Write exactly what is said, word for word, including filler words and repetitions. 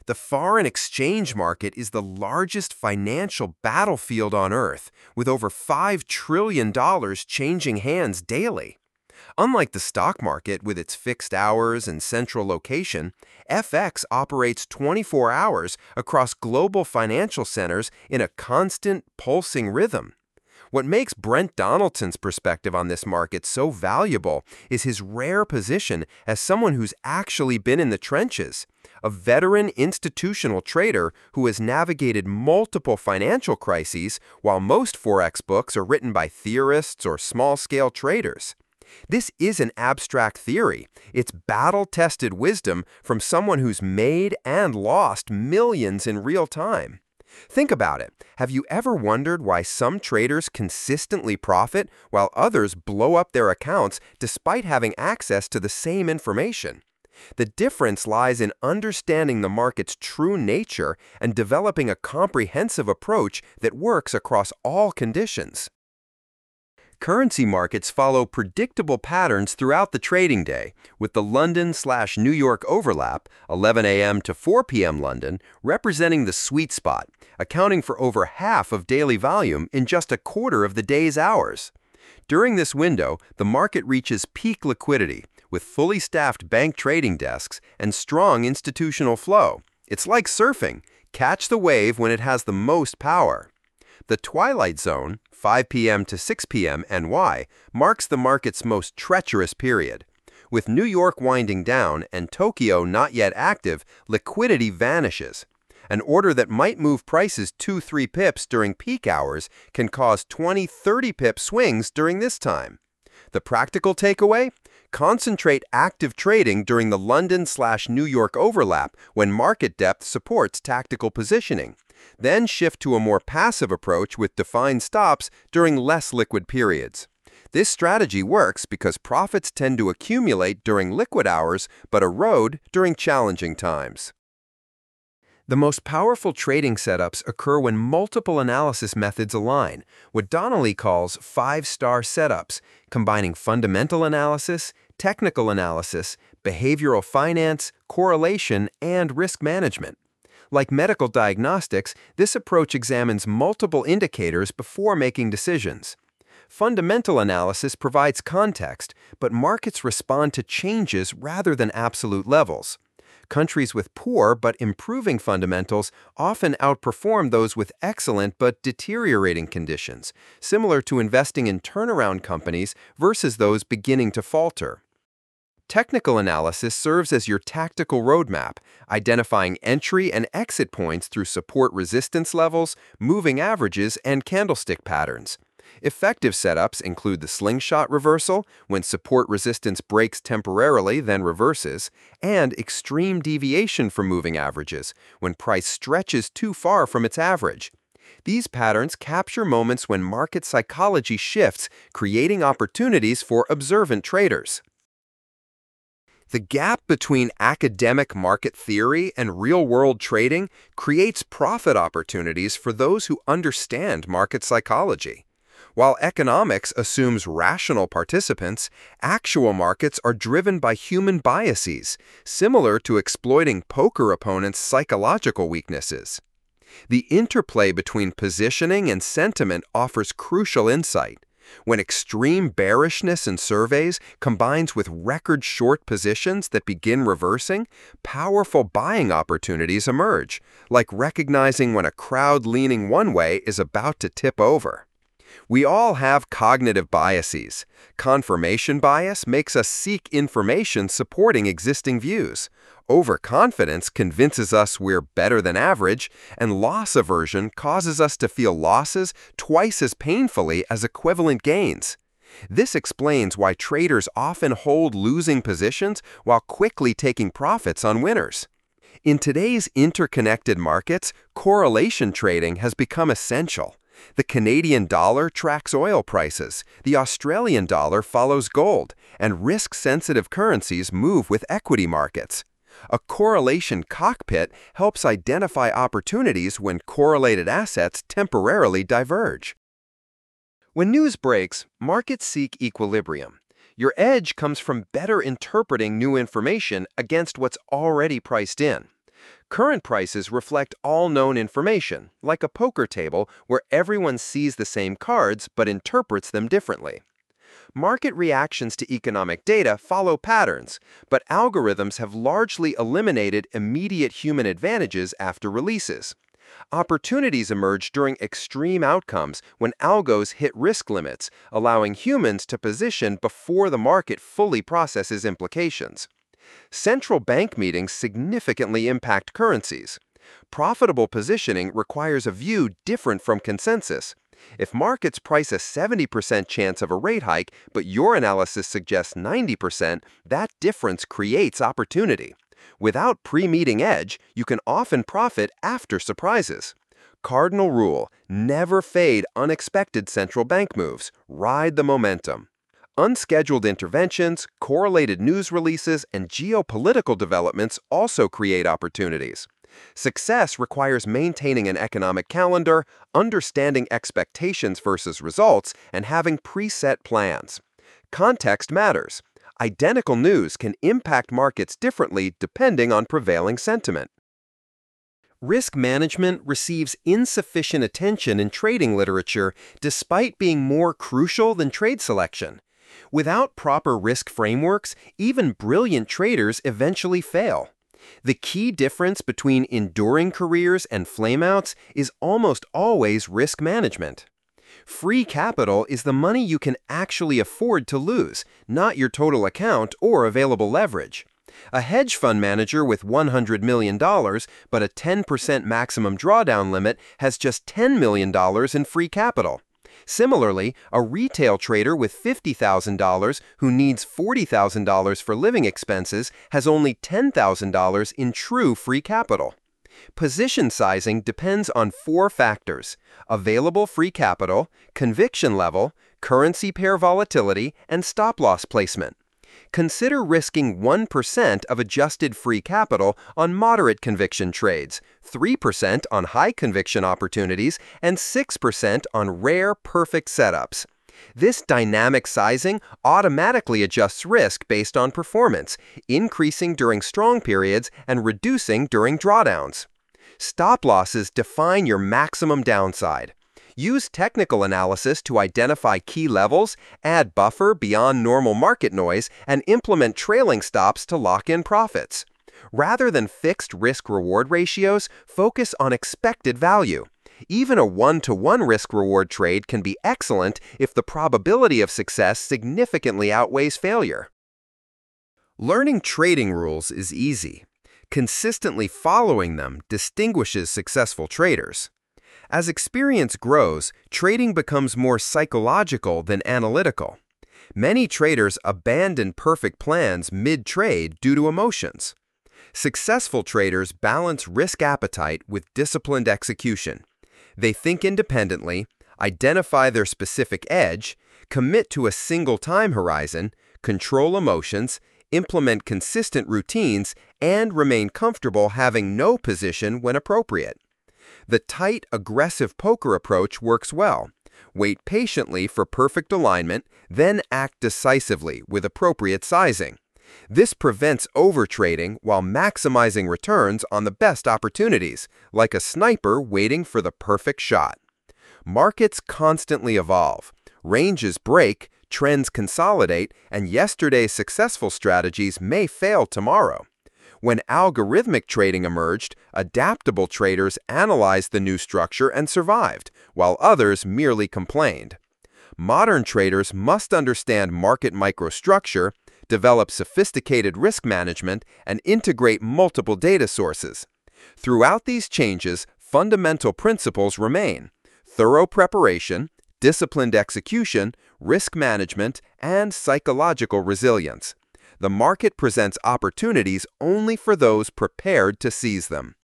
The foreign exchange market is the largest financial battlefield on Earth, with over five trillion dollars changing hands daily. Unlike the stock market with its fixed hours and central location, F X operates twenty-four hours across global financial centers in a constant, pulsing rhythm. What makes Brent Donaldson's perspective on this market so valuable is his rare position as someone who's actually been in the trenches, a veteran institutional trader who has navigated multiple financial crises while most Forex books are written by theorists or small-scale traders. This isn't abstract theory. It's battle-tested wisdom from someone who's made and lost millions in real time. Think about it. Have you ever wondered why some traders consistently profit while others blow up their accounts despite having access to the same information? The difference lies in understanding the market's true nature and developing a comprehensive approach that works across all conditions. Currency markets follow predictable patterns throughout the trading day, with the London/New York overlap, eleven a m to four p m London, representing the sweet spot, accounting for over half of daily volume in just a quarter of the day's hours. During this window, the market reaches peak liquidity, with fully staffed bank trading desks and strong institutional flow. It's like surfing. Catch the wave when it has the most power. The twilight zone, five p m to six p m N Y, marks the market's most treacherous period. With New York winding down and Tokyo not yet active, liquidity vanishes. An order that might move prices two to three pips during peak hours can cause twenty to thirty pip swings during this time. The practical takeaway? Concentrate active trading during the London/New York overlap when market depth supports tactical positioning. Then shift to a more passive approach with defined stops during less liquid periods. This strategy works because profits tend to accumulate during liquid hours but erode during challenging times. The most powerful trading setups occur when multiple analysis methods align, what Donnelly calls five-star setups, combining fundamental analysis, technical analysis, behavioral finance, correlation, and risk management. Like medical diagnostics, this approach examines multiple indicators before making decisions. Fundamental analysis provides context, but markets respond to changes rather than absolute levels. Countries with poor but improving fundamentals often outperform those with excellent but deteriorating conditions, similar to investing in turnaround companies versus those beginning to falter. Technical analysis serves as your tactical roadmap, identifying entry and exit points through support resistance levels, moving averages, and candlestick patterns. Effective setups include the slingshot reversal, when support resistance breaks temporarily then reverses, and extreme deviation from moving averages, when price stretches too far from its average. These patterns capture moments when market psychology shifts, creating opportunities for observant traders. The gap between academic market theory and real-world trading creates profit opportunities for those who understand market psychology. While economics assumes rational participants, actual markets are driven by human biases, similar to exploiting poker opponents' psychological weaknesses. The interplay between positioning and sentiment offers crucial insight. When extreme bearishness in surveys combines with record short positions that begin reversing, powerful buying opportunities emerge, like recognizing when a crowd leaning one way is about to tip over. We all have cognitive biases. Confirmation bias makes us seek information supporting existing views. Overconfidence convinces us we're better than average, and loss aversion causes us to feel losses twice as painfully as equivalent gains. This explains why traders often hold losing positions while quickly taking profits on winners. In today's interconnected markets, correlation trading has become essential. The Canadian dollar tracks oil prices, the Australian dollar follows gold, and risk-sensitive currencies move with equity markets. A correlation cockpit helps identify opportunities when correlated assets temporarily diverge. When news breaks, markets seek equilibrium. Your edge comes from better interpreting new information against what's already priced in. Current prices reflect all known information, like a poker table where everyone sees the same cards but interprets them differently. Market reactions to economic data follow patterns, but algorithms have largely eliminated immediate human advantages after releases. Opportunities emerge during extreme outcomes when algos hit risk limits, allowing humans to position before the market fully processes implications. Central bank meetings significantly impact currencies. Profitable positioning requires a view different from consensus. If markets price a seventy percent chance of a rate hike, but your analysis suggests ninety percent, that difference creates opportunity. Without pre-meeting edge, you can often profit after surprises. Cardinal rule: never fade unexpected central bank moves. Ride the momentum. Unscheduled interventions, correlated news releases, and geopolitical developments also create opportunities. Success requires maintaining an economic calendar, understanding expectations versus results, and having preset plans. Context matters. Identical news can impact markets differently depending on prevailing sentiment. Risk management receives insufficient attention in trading literature despite being more crucial than trade selection. Without proper risk frameworks, even brilliant traders eventually fail. The key difference between enduring careers and flameouts is almost always risk management. Free capital is the money you can actually afford to lose, not your total account or available leverage. A hedge fund manager with one hundred million dollars but a ten percent maximum drawdown limit has just ten million dollars in free capital. Similarly, a retail trader with fifty thousand dollars who needs forty thousand dollars for living expenses has only ten thousand dollars in true free capital. Position sizing depends on four factors: available free capital, conviction level, currency pair volatility, and stop-loss placement. Consider risking one percent of adjusted free capital on moderate conviction trades, three percent on high conviction opportunities, and six percent on rare, perfect setups. This dynamic sizing automatically adjusts risk based on performance, increasing during strong periods and reducing during drawdowns. Stop losses define your maximum downside. Use technical analysis to identify key levels, add buffer beyond normal market noise, and implement trailing stops to lock in profits. Rather than fixed risk-reward ratios, focus on expected value. Even a one-to-one risk-reward trade can be excellent if the probability of success significantly outweighs failure. Learning trading rules is easy. Consistently following them distinguishes successful traders. As experience grows, trading becomes more psychological than analytical. Many traders abandon perfect plans mid-trade due to emotions. Successful traders balance risk appetite with disciplined execution. They think independently, identify their specific edge, commit to a single time horizon, control emotions, implement consistent routines, and remain comfortable having no position when appropriate. The tight, aggressive poker approach works well. Wait patiently for perfect alignment, then act decisively with appropriate sizing. This prevents overtrading while maximizing returns on the best opportunities, like a sniper waiting for the perfect shot. Markets constantly evolve. Ranges break, trends consolidate, and yesterday's successful strategies may fail tomorrow. When algorithmic trading emerged, adaptable traders analyzed the new structure and survived, while others merely complained. Modern traders must understand market microstructure, develop sophisticated risk management, and integrate multiple data sources. Throughout these changes, fundamental principles remain: thorough preparation, disciplined execution, risk management, and psychological resilience. The market presents opportunities only for those prepared to seize them.